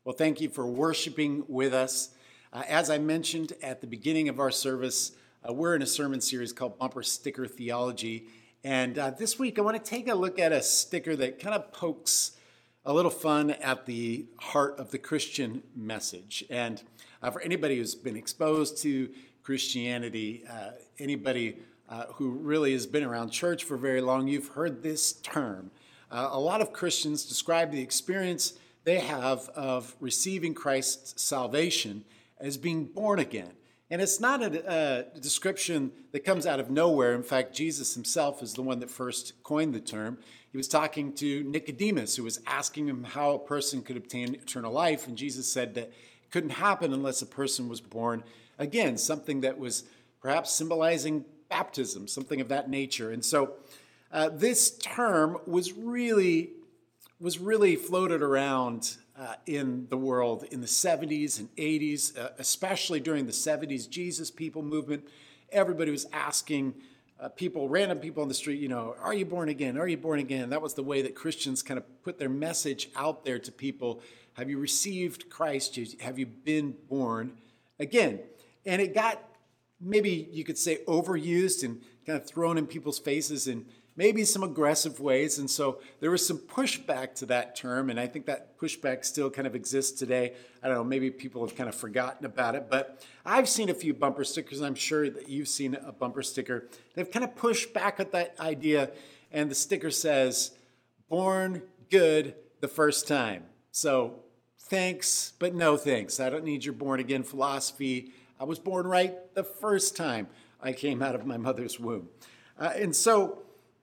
Well, thank you for worshiping with us. As I mentioned at the beginning of our service, we're in a sermon series called Bumper Sticker Theology. And this week, I want to take a look at a sticker that kind of pokes a little fun at the heart of the Christian message. And for anybody who's been exposed to Christianity, anybody who really has been around church for very long, you've heard this term. A lot of Christians describe the experience they have of receiving Christ's salvation as being born again. And it's not a description that comes out of nowhere. In fact, Jesus himself is the one that first coined the term. He was talking to Nicodemus, who was asking him how a person could obtain eternal life. And Jesus said that it couldn't happen unless a person was born again, something that was perhaps symbolizing baptism, something of that nature. And so this term was really floated around in the world in the 70s and 80s, especially during the 70s Jesus People movement. Everybody was asking random people on the street, are you born again? Are you born again? That was the way that Christians kind of put their message out there to people. Have you received Christ? Have you been born again? And it got, maybe you could say, overused and kind of thrown in people's faces in maybe some aggressive ways. And so there was some pushback to that term, and I think that pushback still kind of exists today. I don't know, maybe people have kind of forgotten about it, but I've seen a few bumper stickers, and I'm sure that you've seen a bumper sticker. They've kind of pushed back at that idea, and the sticker says, "Born good the first time." So thanks, but no thanks. I don't need your born again philosophy. I was born right the first time I came out of my mother's womb. And so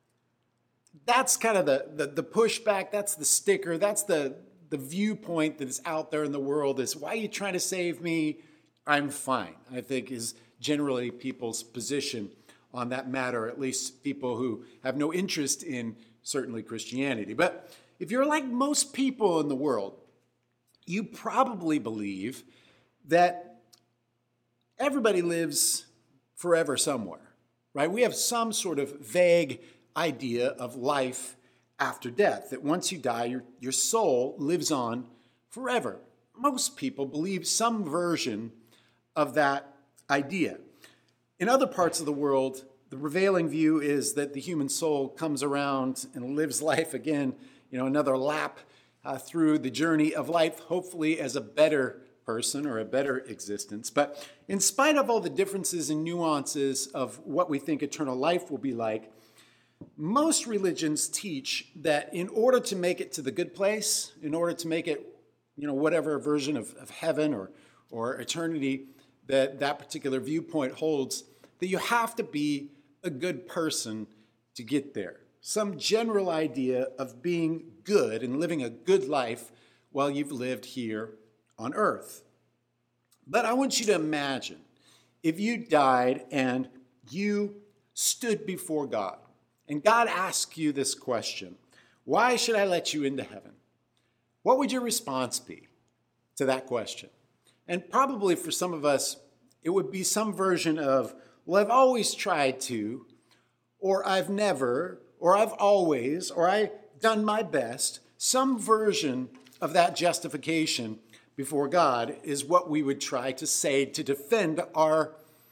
that's kind of the pushback, that's the sticker, that's the viewpoint that is out there in the world is, why are you trying to save me? I'm fine, I think is generally people's position on that matter, at least people who have no interest in certainly Christianity. But if you're like most people in the world, you probably believe that everybody lives forever somewhere, right? We have some sort of vague idea of life after death, that once you die, your soul lives on forever. Most people believe some version of that idea. In other parts of the world, the prevailing view is that the human soul comes around and lives life again, another lap through the journey of life, hopefully as a better person or a better existence. But in spite of all the differences and nuances of what we think eternal life will be like, most religions teach that in order to make it to the good place, in order to make it, whatever version of heaven or eternity that particular viewpoint holds, that you have to be a good person to get there. Some general idea of being good and living a good life while you've lived here on earth. But I want you to imagine if you died and you stood before God, and God asked you this question: why should I let you into heaven? What would your response be to that question? And probably for some of us, it would be some version of, well, I've always tried to, or I've never, or I've always, or I've done my best. Some version of that justification before God is what we would try to say to defend our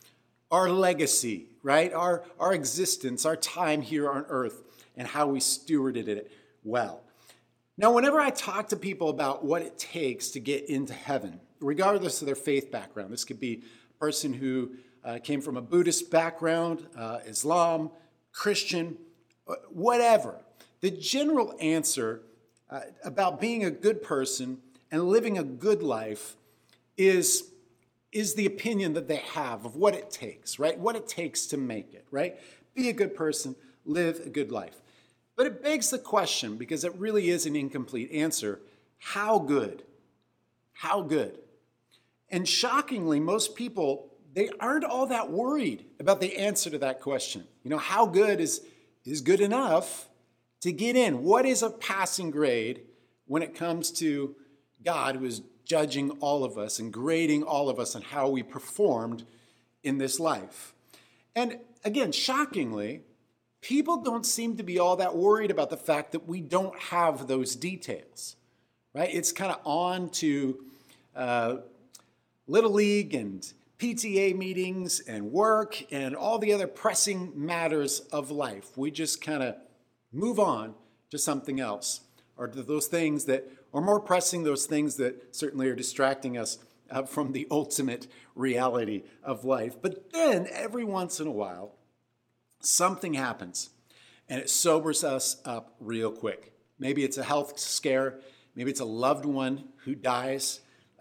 legacy, right? Our existence, our time here on earth, and how we stewarded it well. Now, whenever I talk to people about what it takes to get into heaven, regardless of their faith background, this could be a person who came from a Buddhist background, Islam, Christian, whatever. The general answer about being a good person and living a good life is the opinion that they have of what it takes, right? What it takes to make it, right? Be a good person, live a good life. But it begs the question, because it really is an incomplete answer, how good? How good? And shockingly, most people, they aren't all that worried about the answer to that question. How good is good enough to get in? What is a passing grade when it comes to God, who is judging all of us and grading all of us on how we performed in this life? And again, shockingly, people don't seem to be all that worried about the fact that we don't have those details, right? It's kind of on to Little League and PTA meetings and work and all the other pressing matters of life. We just kind of move on to something else, or to those things that are more pressing, those things that certainly are distracting us from the ultimate reality of life. But then every once in a while, something happens and it sobers us up real quick. Maybe it's a health scare. Maybe it's a loved one who dies.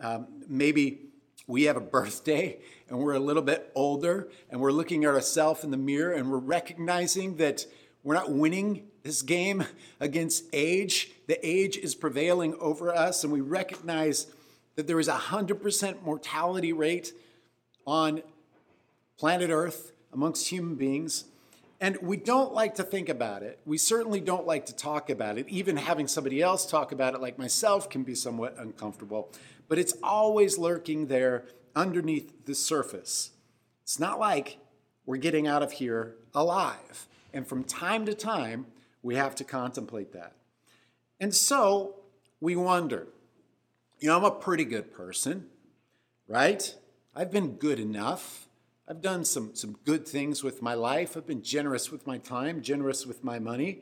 Maybe we have a birthday and we're a little bit older and we're looking at ourselves in the mirror and we're recognizing that we're not winning this game against age. The age is prevailing over us, and we recognize that there is a 100% mortality rate on planet Earth amongst human beings. And we don't like to think about it. We certainly don't like to talk about it. Even having somebody else talk about it, like myself, can be somewhat uncomfortable. But it's always lurking there underneath the surface. It's not like we're getting out of here alive. And from time to time, we have to contemplate that. And so we wonder, I'm a pretty good person, right? I've been good enough. I've done some good things with my life. I've been generous with my time, generous with my money.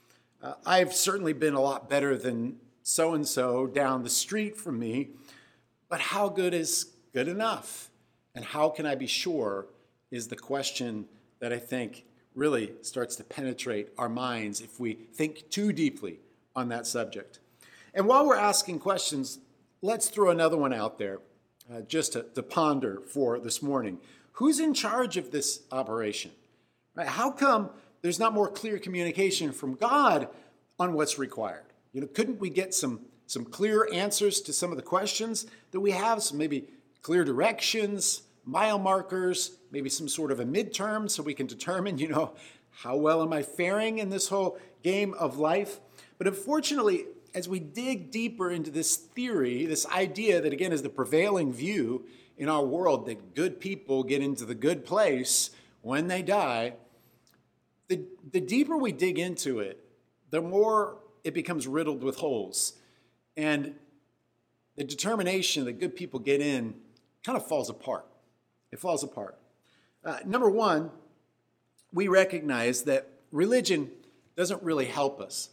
I've certainly been a lot better than so-and-so down the street from me. But how good is good enough? And how can I be sure is the question that I think really starts to penetrate our minds if we think too deeply on that subject. And while we're asking questions, let's throw another one out there just to ponder for this morning. Who's in charge of this operation? Right? How come there's not more clear communication from God on what's required? Couldn't we get some clear answers to some of the questions that we have? Some maybe clear directions, mile markers, maybe some sort of a midterm so we can determine, how well am I faring in this whole game of life? But unfortunately, as we dig deeper into this theory, this idea that, again, is the prevailing view in our world, that good people get into the good place when they die, the deeper we dig into it, the more it becomes riddled with holes. And the determination that good people get in kind of falls apart. It falls apart. Number one, we recognize that religion doesn't really help us.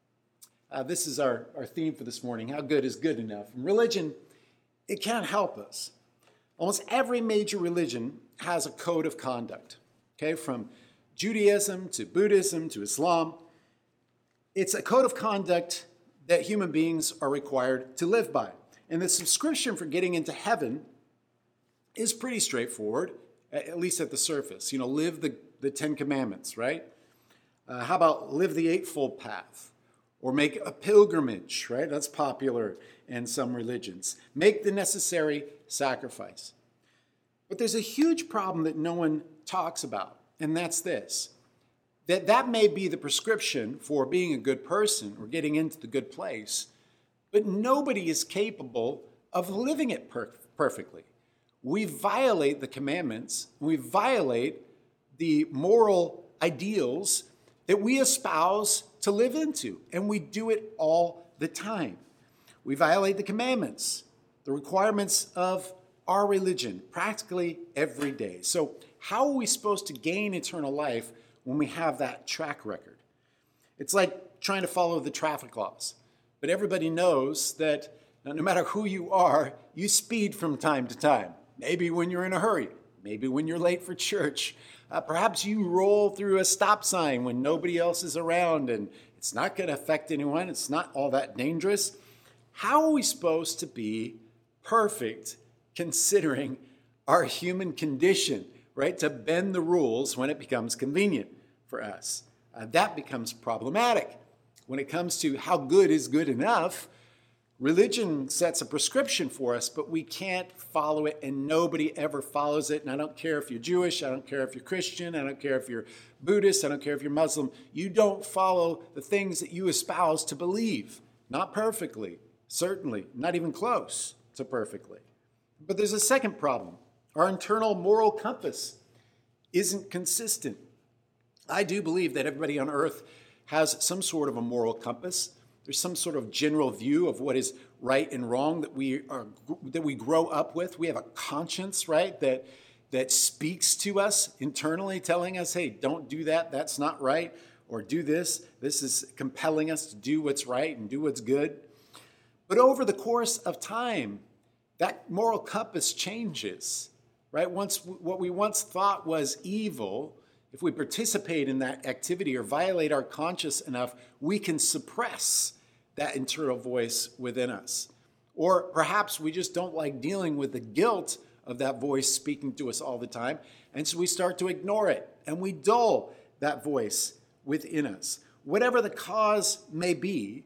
This is our theme for this morning. How good is good enough? And religion, it can't help us. Almost every major religion has a code of conduct, okay? From Judaism to Buddhism to Islam. It's a code of conduct that human beings are required to live by. And the subscription for getting into heaven is pretty straightforward, at least at the surface. Live the Ten Commandments, right? How about live the Eightfold Path? Or make a pilgrimage, right? That's popular in some religions. Make the necessary sacrifice. But there's a huge problem that no one talks about, and that's this. That may be the prescription for being a good person or getting into the good place, but nobody is capable of living it perfectly. We violate the commandments, we violate the moral ideals that we espouse to live into, and we do it all the time. We violate the commandments, the requirements of our religion, practically every day. So how are we supposed to gain eternal life when we have that track record? It's like trying to follow the traffic laws, but everybody knows that no matter who you are, you speed from time to time. Maybe when you're in a hurry, maybe when you're late for church. Perhaps you roll through a stop sign when nobody else is around and it's not going to affect anyone. It's not all that dangerous. How are we supposed to be perfect considering our human condition, right? To bend the rules when it becomes convenient for us. That becomes problematic. When it comes to how good is good enough, religion sets a prescription for us, but we can't follow it, and nobody ever follows it. And I don't care if you're Jewish, I don't care if you're Christian, I don't care if you're Buddhist, I don't care if you're Muslim. You don't follow the things that you espouse to believe. Not perfectly, certainly, not even close to perfectly. But there's a second problem. Our internal moral compass isn't consistent. I do believe that everybody on earth has some sort of a moral compass. There's some sort of general view of what is right and wrong that we grow up with. We have a conscience, right, that speaks to us internally, telling us, hey, don't do that, that's not right, or do this. This is compelling us to do what's right and do what's good. But over the course of time, that moral compass changes, right? What we once thought was evil, if we participate in that activity or violate our conscience enough, we can suppress that internal voice within us. Or perhaps we just don't like dealing with the guilt of that voice speaking to us all the time, and so we start to ignore it, and we dull that voice within us. Whatever the cause may be,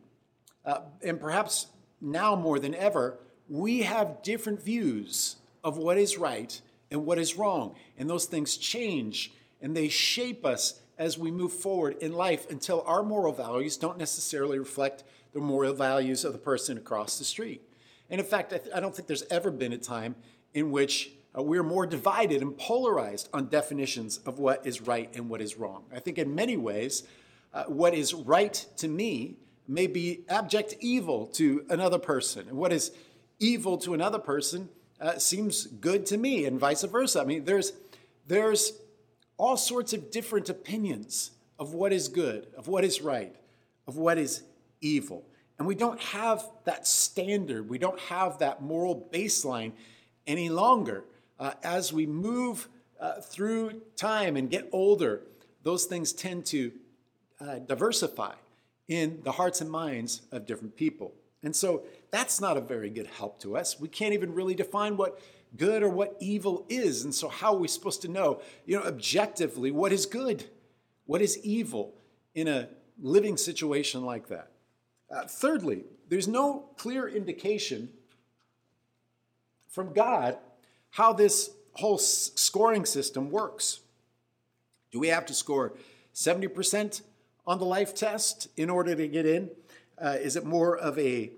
and perhaps now more than ever, we have different views of what is right and what is wrong, and those things change, and they shape us as we move forward in life until our moral values don't necessarily reflect the moral values of the person across the street. And in fact, I don't think there's ever been a time in which we're more divided and polarized on definitions of what is right and what is wrong. I think in many ways, what is right to me may be abject evil to another person. And what is evil to another person seems good to me, and vice versa. I mean, there's all sorts of different opinions of what is good, of what is right, of what is evil. And we don't have that standard. We don't have that moral baseline any longer. As we move through time and get older, those things tend to diversify in the hearts and minds of different people. And so that's not a very good help to us. We can't even really define what good or what evil is. And so how are we supposed to know, objectively, what is good, what is evil in a living situation like that? Thirdly, there's no clear indication from God how this whole scoring system works. Do we have to score 70% on the life test in order to get in? Is it more of a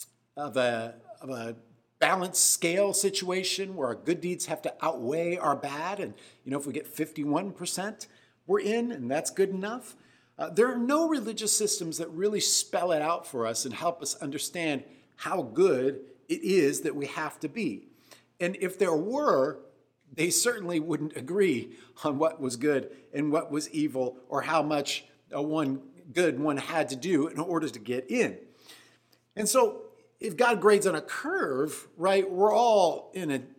balanced scale situation where our good deeds have to outweigh our bad? And if we get 51%, we're in, and that's good enough. There are no religious systems that really spell it out for us and help us understand how good it is that we have to be. And if there were, they certainly wouldn't agree on what was good and what was evil, or how much one had to do in order to get in. And so if God grades on a curve, right, we're all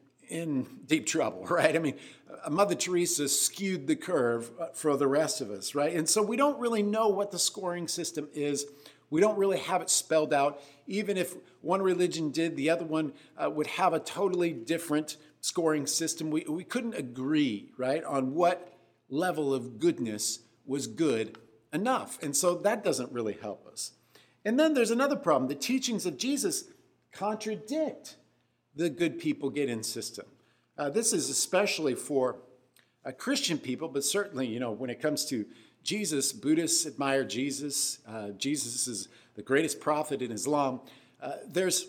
in deep trouble, right? I mean, Mother Teresa skewed the curve for the rest of us, right? And so we don't really know what the scoring system is. We don't really have it spelled out. Even if one religion did, the other one would have a totally different scoring system. We couldn't agree, right, on what level of goodness was good enough. And so that doesn't really help us. And then there's another problem. The teachings of Jesus contradict the good people get in system. This is especially for Christian people, but certainly, when it comes to Jesus, Buddhists admire Jesus. Jesus is the greatest prophet in Islam. There's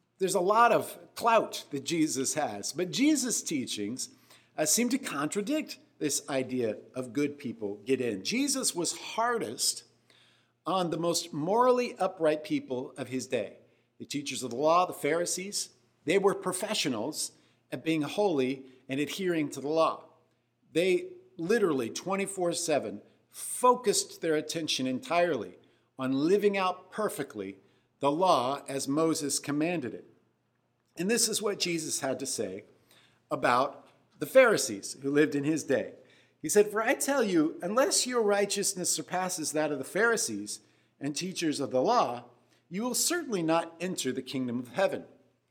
a lot of clout that Jesus has, but Jesus' teachings seem to contradict this idea of good people get in. Jesus was hardest on the most morally upright people of his day. The teachers of the law, the Pharisees, they were professionals at being holy and adhering to the law. They literally 24/7 focused their attention entirely on living out perfectly the law as Moses commanded it. And this is what Jesus had to say about the Pharisees who lived in his day. He said, "For I tell you, unless your righteousness surpasses that of the Pharisees and teachers of the law, you will certainly not enter the kingdom of heaven."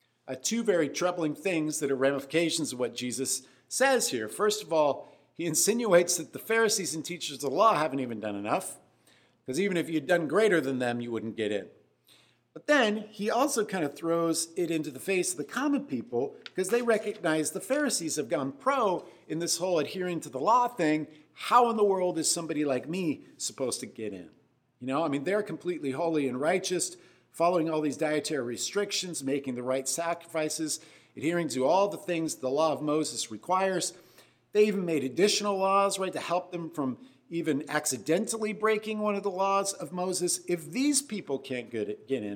Two very troubling things that are ramifications of what Jesus says here. First of all, he insinuates that the Pharisees and teachers of the law haven't even done enough, because even if you'd done greater than them, you wouldn't get in. But then he also kind of throws it into the face of the common people, because they recognize the Pharisees have gone pro in this whole adhering to the law thing. How in the world is somebody like me supposed to get in? They're completely holy and righteous, following all these dietary restrictions, making the right sacrifices, adhering to all the things the law of Moses requires. They even made additional laws, right, to help them from even accidentally breaking one of the laws of Moses. If these people can't get in,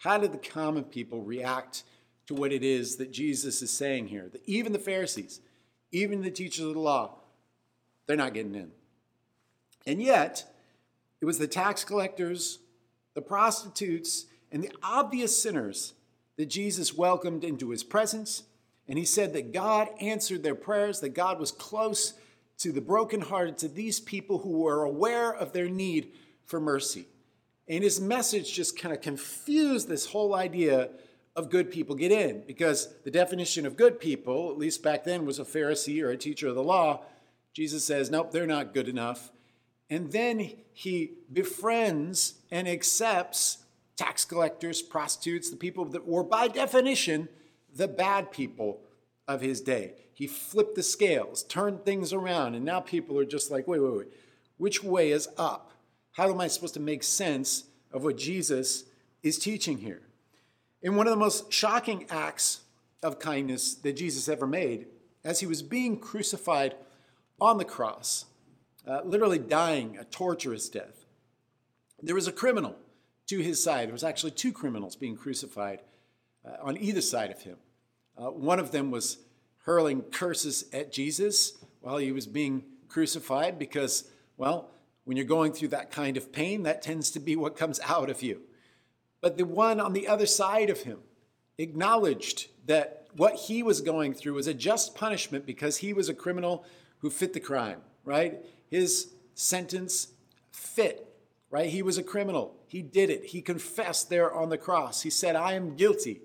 How did the common people react to what it is that Jesus is saying here? That even the Pharisees, even the teachers of the law, they're not getting in. And yet, it was the tax collectors, the prostitutes, and the obvious sinners that Jesus welcomed into his presence. And he said that God answered their prayers, that God was close to the brokenhearted, to these people who were aware of their need for mercy. And his message just kind of confused this whole idea of good people get in, because the definition of good people, at least back then, was a Pharisee or a teacher of the law. Jesus says, nope, they're not good enough. And then he befriends and accepts tax collectors, prostitutes, the people that were by definition the bad people of his day. He flipped the scales, turned things around, and now people are just like, wait, which way is up? How am I supposed to make sense of what Jesus is teaching here? In one of the most shocking acts of kindness that Jesus ever made, as he was being crucified on the cross, literally dying a torturous death, there was a criminal to his side. There was actually two criminals being crucified on either side of him. One of them was hurling curses at Jesus while he was being crucified because, well, when you're going through that kind of pain, that tends to be what comes out of you. But the one on the other side of him acknowledged that what he was going through was a just punishment because he was a criminal who fit the crime, right? His sentence fit, right? He was a criminal. He did it. He confessed there on the cross. He said, I am guilty.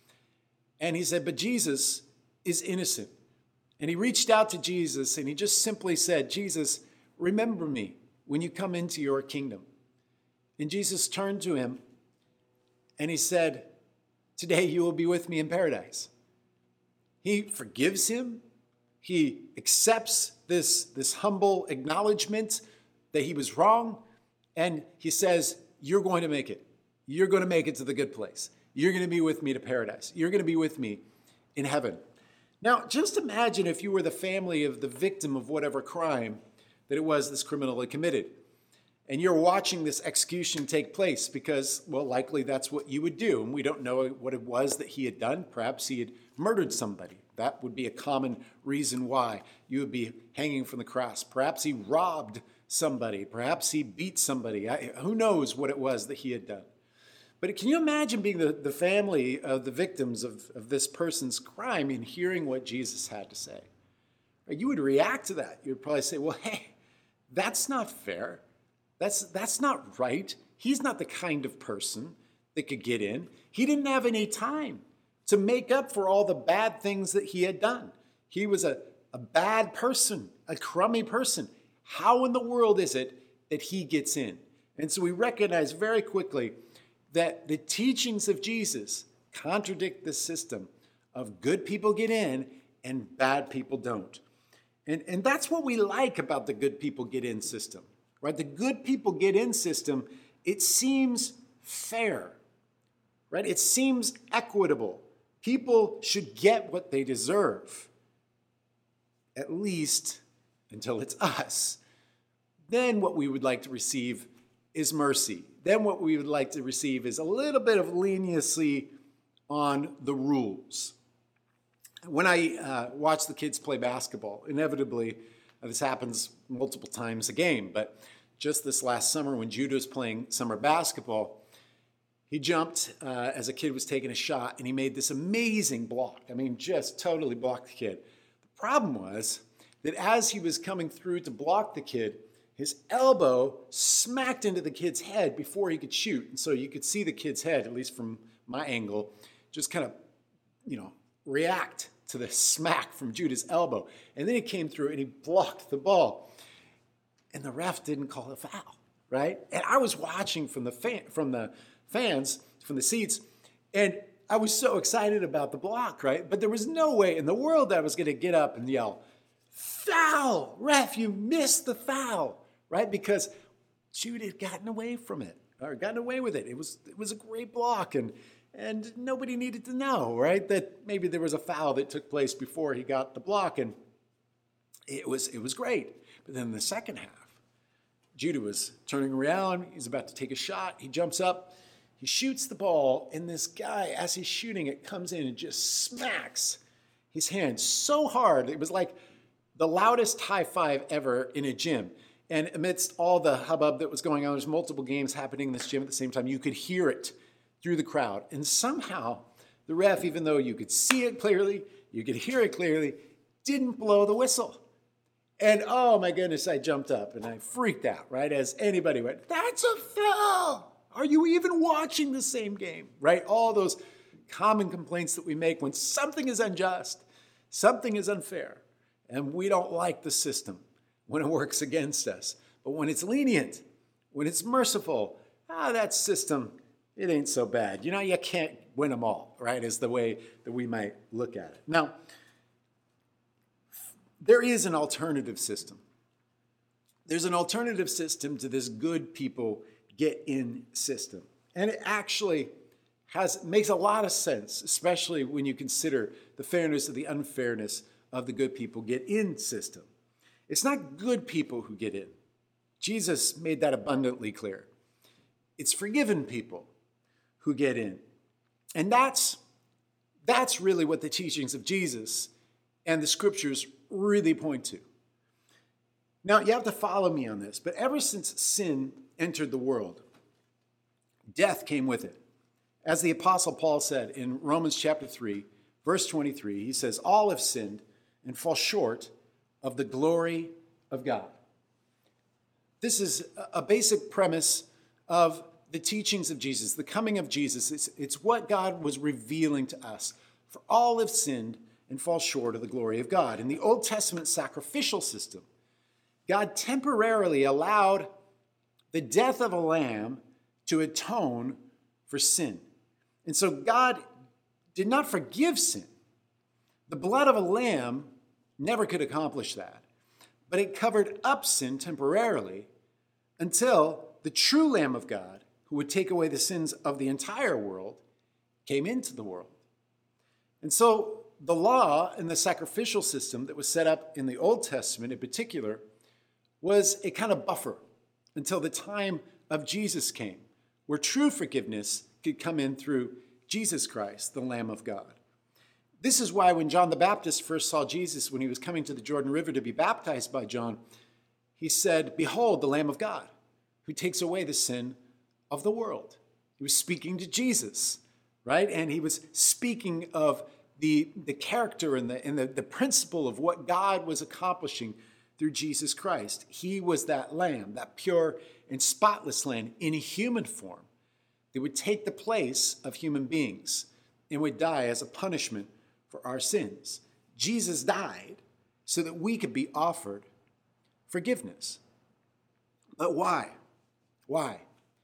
And he said, but Jesus is innocent. And he reached out to Jesus and he just simply said, Jesus, remember me when you come into your kingdom. And Jesus turned to him and he said, today you will be with me in paradise. He forgives him. He accepts this humble acknowledgement that he was wrong. And he says, you're going to make it. You're going to make it to the good place. You're going to be with me to paradise. You're going to be with me in heaven. Now, just imagine if you were the family of the victim of whatever crime that it was this criminal had committed. And you're watching this execution take place because, well, likely that's what you would do. And we don't know what it was that he had done. Perhaps he had murdered somebody. That would be a common reason why you would be hanging from the cross. Perhaps he robbed somebody. Perhaps he beat somebody. Who knows what it was that he had done. But can you imagine being the family of the victims of this person's crime and hearing what Jesus had to say? You would react to that. You would probably say, well, hey, that's not fair. That's not right. He's not the kind of person that could get in. He didn't have any time to make up for all the bad things that he had done. He was a bad person, a crummy person. How in the world is it that he gets in? And so we recognize very quickly that the teachings of Jesus contradict this system of good people get in and bad people don't. And that's what we like about the good people get in system, right? The good people get in system, it seems fair, right? It seems equitable. People should get what they deserve, at least until it's us. Then what we would like to receive is mercy. Then what we would like to receive is a little bit of leniency on the rules. When I watch the kids play basketball, inevitably, this happens multiple times a game, but just this last summer when Judah was playing summer basketball, he jumped as a kid was taking a shot, and he made this amazing block. I mean, just totally blocked the kid. The problem was that as he was coming through to block the kid, his elbow smacked into the kid's head before he could shoot. And so you could see the kid's head, at least from my angle, just kind of, react to the smack from Judah's elbow. And then he came through and he blocked the ball. And the ref didn't call a foul, right? And I was watching from the seats, and I was so excited about the block, right? But there was no way in the world that I was going to get up and yell, foul, ref, you missed the foul, right? Because Judah had gotten away from it, or gotten away with it. It was a great block, and nobody needed to know, right, that maybe there was a foul that took place before he got the block, and it was great. But then in the second half, Judah was turning around. He's about to take a shot. He jumps up, He shoots the ball, and this guy, as he's shooting it, comes in and just smacks his hand so hard. It was like the loudest high five ever in a gym. And amidst all the hubbub that was going on, there's multiple games happening in this gym at the same time. You could hear it through the crowd. And somehow the ref, even though you could see it clearly, you could hear it clearly, didn't blow the whistle. And oh my goodness, I jumped up and I freaked out, right? As anybody went, that's a foul. Are you even watching the same game, right? All those common complaints that we make when something is unjust, something is unfair, and we don't like the system when it works against us. But when it's lenient, when it's merciful, that system, it ain't so bad. You can't win them all, right? Is the way that we might look at it. Now, there is an alternative system. There's an alternative system to this good people get in system. And it actually makes a lot of sense, especially when you consider the fairness or the unfairness of the good people get in system. It's not good people who get in. Jesus made that abundantly clear. It's forgiven people who get in. And that's really what the teachings of Jesus and the scriptures really point to. Now, you have to follow me on this, but ever since sin entered the world, death came with it. As the Apostle Paul said in Romans chapter 3, verse 23, he says, all have sinned and fall short of the glory of God. This is a basic premise of the teachings of Jesus, the coming of Jesus. It's what God was revealing to us. For all have sinned and fall short of the glory of God. In the Old Testament sacrificial system, God temporarily allowed the death of a lamb to atone for sin. And so God did not forgive sin. The blood of a lamb never could accomplish that. But it covered up sin temporarily until the true Lamb of God, who would take away the sins of the entire world, came into the world. And so the law and the sacrificial system that was set up in the Old Testament in particular was a kind of buffer until the time of Jesus came, where true forgiveness could come in through Jesus Christ, the Lamb of God. This is why when John the Baptist first saw Jesus, when he was coming to the Jordan River to be baptized by John, he said, "Behold, the Lamb of God, who takes away the sin of the world." He was speaking to Jesus, right? And he was speaking of the character and the principle of what God was accomplishing through Jesus Christ. He was that lamb, that pure and spotless lamb in a human form that would take the place of human beings and would die as a punishment for our sins. Jesus died so that we could be offered forgiveness. But why? Why?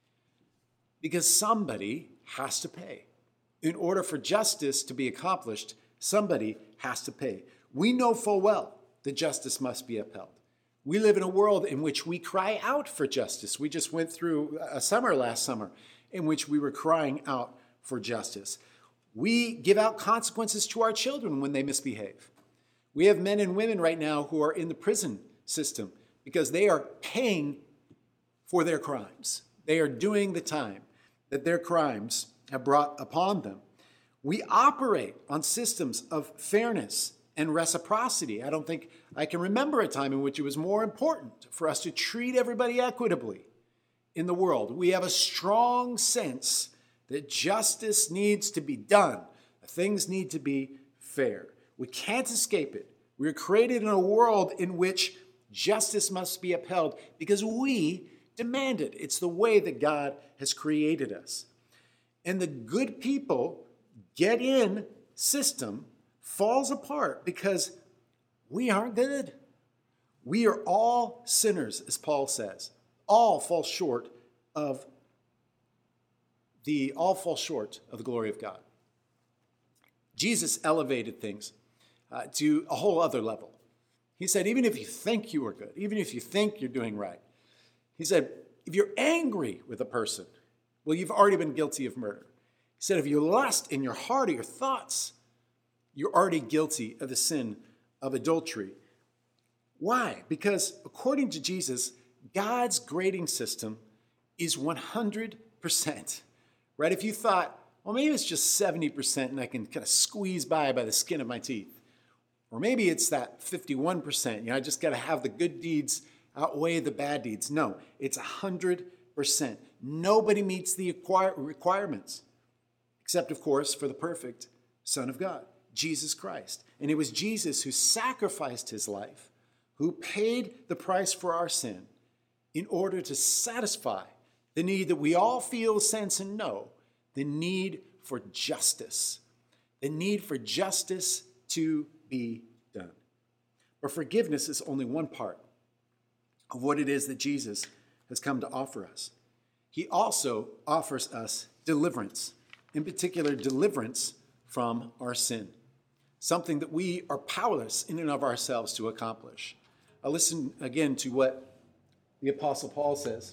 Because somebody has to pay. In order for justice to be accomplished, somebody has to pay. We know full well that justice must be upheld. We live in a world in which we cry out for justice. We just went through a summer last summer in which we were crying out for justice. We give out consequences to our children when they misbehave. We have men and women right now who are in the prison system because they are paying for their crimes. They are doing the time that their crimes have brought upon them. We operate on systems of fairness and reciprocity. I don't think I can remember a time in which it was more important for us to treat everybody equitably in the world. We have a strong sense that justice needs to be done. Things need to be fair. We can't escape it. We are created in a world in which justice must be upheld because we demand it. It's the way that God has created us. And the good people get in system falls apart because we aren't good. We are all sinners, as Paul says. All fall short of the glory of God. Jesus elevated things to a whole other level. He said, even if you think you are good, even if you think you're doing right, he said, if you're angry with a person, well, you've already been guilty of murder. He said, if you lust in your heart or your thoughts, you're already guilty of the sin of adultery. Why? Because according to Jesus, God's grading system is 100%, right? If you thought, well, maybe it's just 70% and I can kind of squeeze by the skin of my teeth. Or maybe it's that 51%, I just got to have the good deeds outweigh the bad deeds. No, it's 100%. Nobody meets the requirements, except, of course, for the perfect Son of God, Jesus Christ. And it was Jesus who sacrificed his life, who paid the price for our sin in order to satisfy the need that we all feel, sense, and know, the need for justice. The need for justice to be done. But forgiveness is only one part of what it is that Jesus has come to offer us. He also offers us deliverance, in particular, deliverance from our sin, something that we are powerless in and of ourselves to accomplish. I'll listen again to what the Apostle Paul says.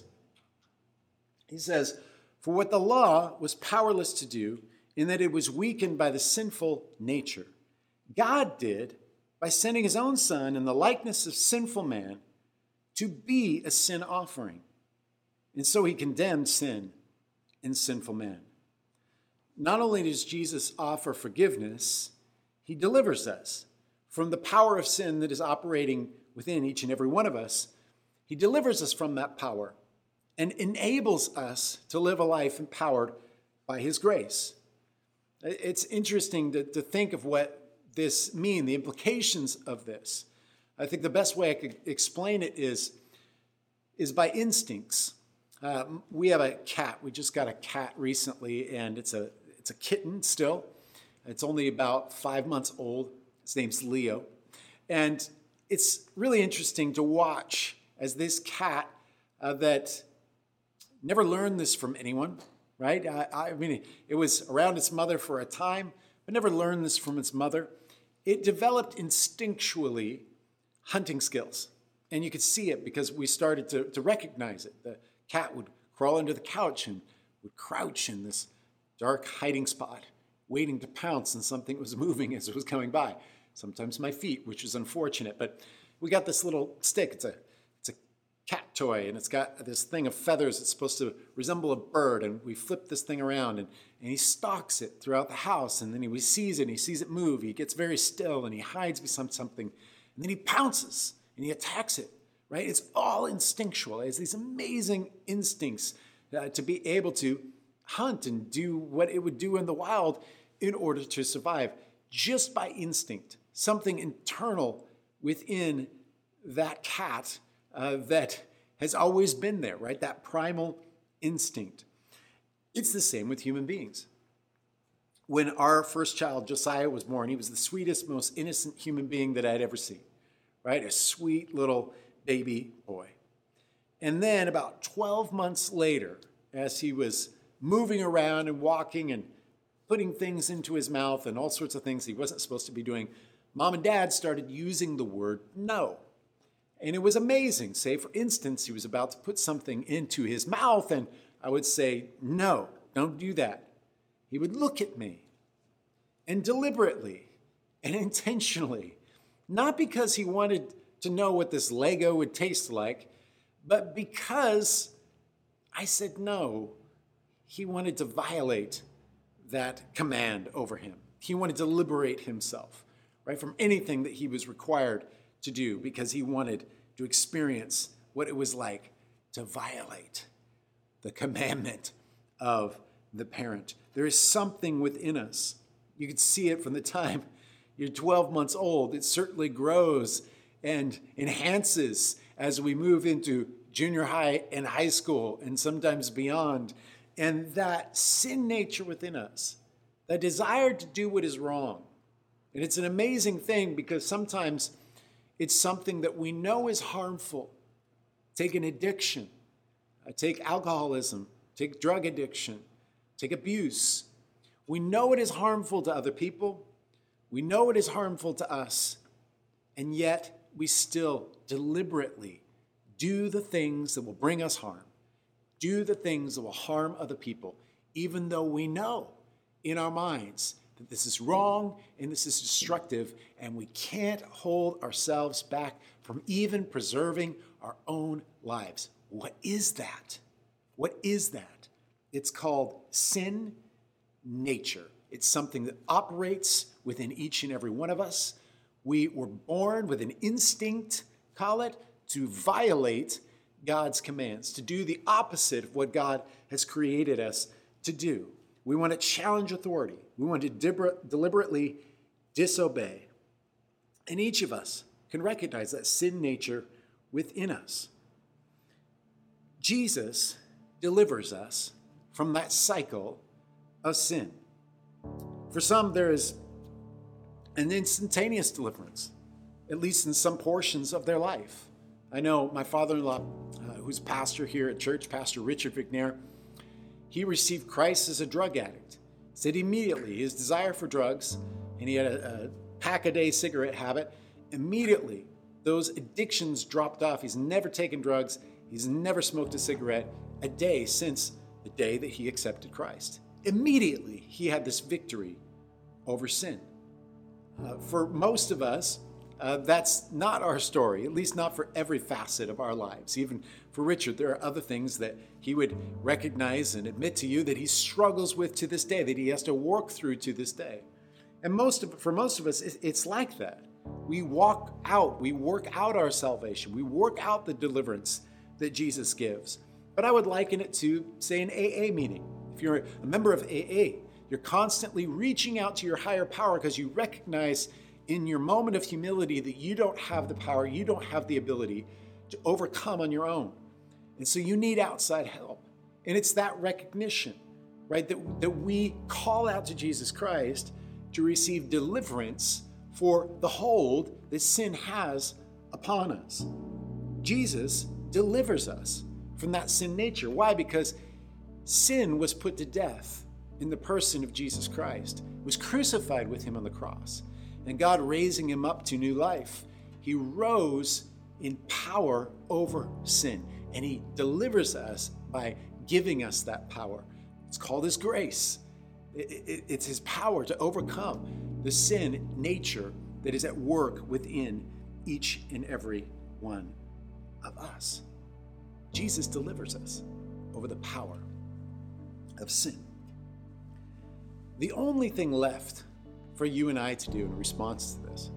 He says, "For what the law was powerless to do, in that it was weakened by the sinful nature, God did by sending his own Son in the likeness of sinful man to be a sin offering. And so he condemned sin in sinful man." Not only does Jesus offer forgiveness, he delivers us from the power of sin that is operating within each and every one of us. He delivers us from that power and enables us to live a life empowered by his grace. It's interesting to think of what this means, the implications of this. I think the best way I could explain it is by instincts. We have a cat. We just got a cat recently, and it's a kitten still. It's only about 5 months old. His name's Leo. And it's really interesting to watch as this cat that never learned this from anyone, right? I mean, it was around its mother for a time, but never learned this from its mother. It developed instinctually hunting skills. And you could see it because we started to recognize it. The cat would crawl under the couch and would crouch in this dark hiding spot, waiting to pounce on something that was moving as it was coming by. Sometimes my feet, which is unfortunate. But we got this little stick. It's a cat toy, and it's got this thing of feathers that's supposed to resemble a bird. And we flip this thing around, and he stalks it throughout the house. And then he sees it, and he sees it move. He gets very still, and he hides behind something. And then he pounces, and he attacks it, right? It's all instinctual. It has these amazing instincts to be able to hunt and do what it would do in the wild in order to survive, just by instinct, something internal within that cat that has always been there, right? That primal instinct. It's the same with human beings. When our first child, Josiah, was born, he was the sweetest, most innocent human being that I'd ever seen, right? A sweet little baby boy. And then about 12 months later, as he was moving around and walking and putting things into his mouth and all sorts of things he wasn't supposed to be doing, Mom and Dad started using the word no. And it was amazing. Say, for instance, he was about to put something into his mouth, and I would say, "No, don't do that." He would look at me, and deliberately and intentionally, not because he wanted to know what this Lego would taste like, but because I said no, he wanted to violate that command over him. He wanted to liberate himself, right, from anything that he was required to do, because he wanted to experience what it was like to violate the commandment of the parent. There is something within us. You can see it from the time you're 12 months old. It certainly grows and enhances as we move into junior high and high school and sometimes beyond. And that sin nature within us, that desire to do what is wrong. And it's an amazing thing, because sometimes it's something that we know is harmful. Take an addiction, take alcoholism, take drug addiction, take abuse. We know it is harmful to other people. We know it is harmful to us. And yet we still deliberately do the things that will bring us harm. Do the things that will harm other people, even though we know in our minds that this is wrong and this is destructive, and we can't hold ourselves back from even preserving our own lives. What is that? What is that? It's called sin nature. It's something that operates within each and every one of us. We were born with an instinct, call it, to violate God's commands, to do the opposite of what God has created us to do. We want to challenge authority. We want to deliberately disobey. And each of us can recognize that sin nature within us. Jesus delivers us from that cycle of sin. For some, there is an instantaneous deliverance, at least in some portions of their life. I know my father-in-law, who's pastor here at church, Pastor Richard McNair, he received Christ as a drug addict. Said immediately his desire for drugs, and he had a pack-a-day cigarette habit, immediately those addictions dropped off. He's never taken drugs. He's never smoked a cigarette a day since the day that he accepted Christ. Immediately, he had this victory over sin. For most of us, that's not our story, at least not for every facet of our lives. Even for Richard, there are other things that he would recognize and admit to you that he struggles with to this day, that he has to work through to this day. And for most of us, it's like that. We work out our salvation. We work out the deliverance that Jesus gives. But I would liken it to, say, an AA meeting. If you're a member of AA, you're constantly reaching out to your higher power because you recognize in your moment of humility that you don't have the power, you don't have the ability to overcome on your own. And so you need outside help. And it's that recognition, right, that we call out to Jesus Christ to receive deliverance for the hold that sin has upon us. Jesus delivers us from that sin nature. Why? Because sin was put to death in the person of Jesus Christ, was crucified with him on the cross. And God raising him up to new life, he rose in power over sin. And he delivers us by giving us that power. It's called his grace. It's his power to overcome the sin nature that is at work within each and every one of us. Jesus delivers us over the power of sin. The only thing left for you and I to do in response to this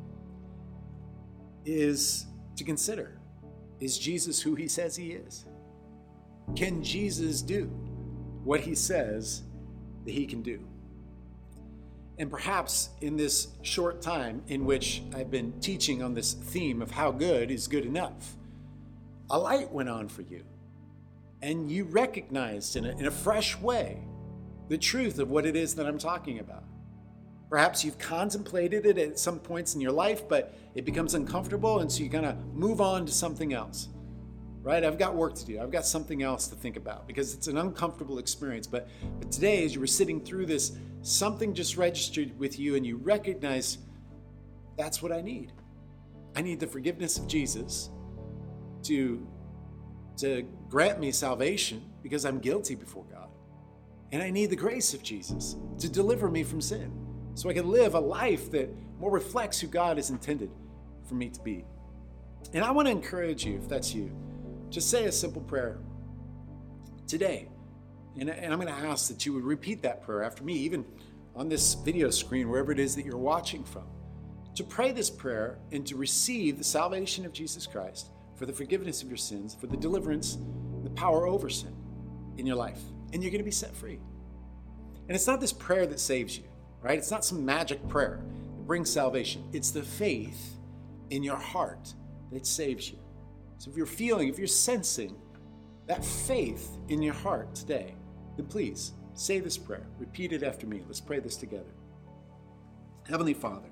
is to consider, is Jesus who he says he is? Can Jesus do what he says that he can do? And perhaps in this short time in which I've been teaching on this theme of how good is good enough, a light went on for you, and you recognized in a fresh way the truth of what it is that I'm talking about. Perhaps you've contemplated it at some points in your life, but it becomes uncomfortable, and so you kind of move on to something else, right? I've got work to do. I've got something else to think about because it's an uncomfortable experience. But today, as you were sitting through this, something just registered with you, and you recognize that's what I need. I need the forgiveness of Jesus to grant me salvation because I'm guilty before God. And I need the grace of Jesus to deliver me from sin so I can live a life that more reflects who God has intended for me to be. And I want to encourage you, if that's you, to say a simple prayer today. And I'm going to ask that you would repeat that prayer after me, even on this video screen, wherever it is that you're watching from, to pray this prayer and to receive the salvation of Jesus Christ for the forgiveness of your sins, for the deliverance, the power over sin in your life. And you're going to be set free. And it's not this prayer that saves you, right? It's not some magic prayer that brings salvation. It's the faith in your heart that saves you. So if you're sensing that faith in your heart today, then please say this prayer. Repeat it after me. Let's pray this together. Heavenly Father,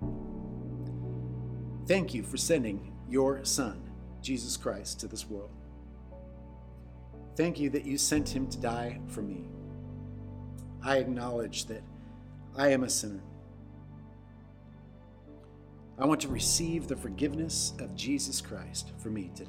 thank you for sending your Son, Jesus Christ, to this world. Thank you that you sent him to die for me. I acknowledge that I am a sinner. I want to receive the forgiveness of Jesus Christ for me today.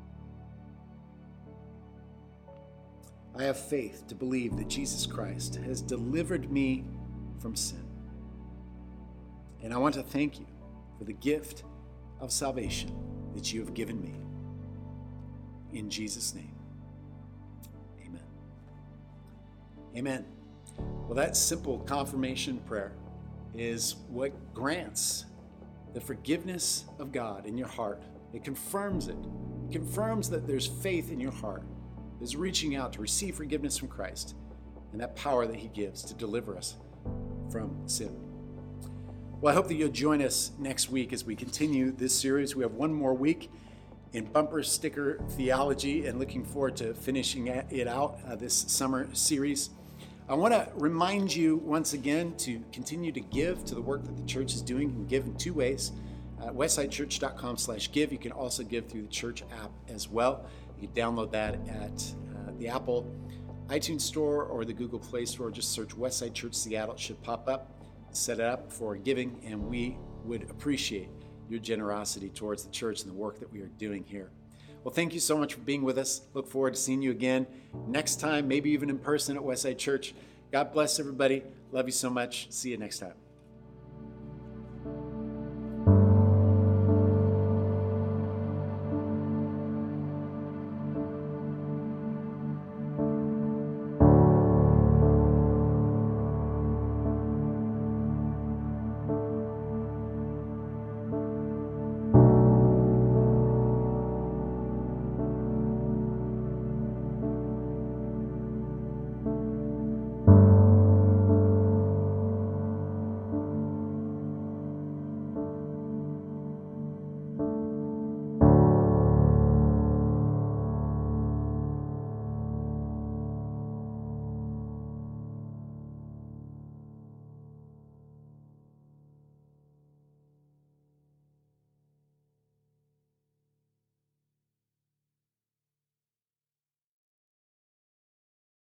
I have faith to believe that Jesus Christ has delivered me from sin. And I want to thank you for the gift of salvation that you have given me. In Jesus' name. Amen. Well, that simple confirmation prayer is what grants the forgiveness of God in your heart. It confirms it. It confirms that there's faith in your heart. There's reaching out to receive forgiveness from Christ and that power that he gives to deliver us from sin. Well, I hope that you'll join us next week as we continue this series. We have one more week in bumper sticker theology and looking forward to finishing it out this summer series. I want to remind you once again to continue to give to the work that the church is doing. You can give in two ways. westsidechurch.com/give. You can also give through the church app as well. You can download that at the Apple iTunes Store or the Google Play Store. Just search Westside Church Seattle. It should pop up. Set it up for giving, and we would appreciate your generosity towards the church and the work that we are doing here. Well, thank you so much for being with us. Look forward to seeing you again next time, maybe even in person at Westside Church. God bless everybody. Love you so much. See you next time.